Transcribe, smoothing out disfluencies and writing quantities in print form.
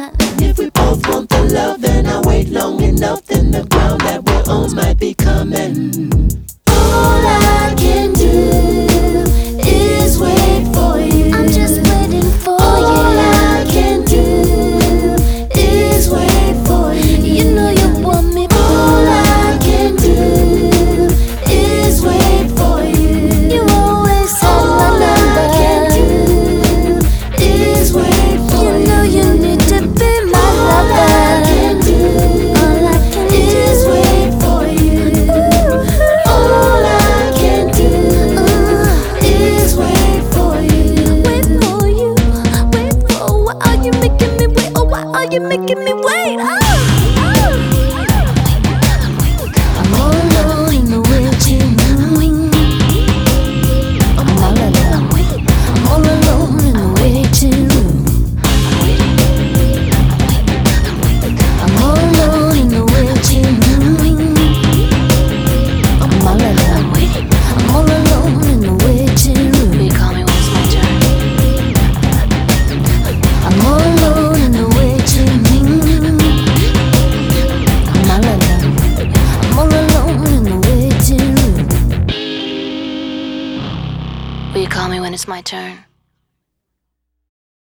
And if we both want the love and I wait long enough, then the ground that we're on might be coming. All I can do is wait for you. I'm just waiting for All you. I can do is wait for you. You know you want me. All I can do is wait for you. You always have All my I can number. do is wait for you. You know you need to be my All I lover. can do All I can is do wait for you. All I can do is wait for you. wait for you. Wait for. Why are you making me wait? Oh, why are you making me wait? I'm all alone in the waiting room. I'm all alone. I'm all alone in the waiting room. I'm all alone in the waiting room. I'm all alone. I'm all alone in the waiting room. You call me when it's my turn. I'm all alone in the waiting room. I'm all alone. I'm all alone in the waiting room. Will you call me when it's my turn?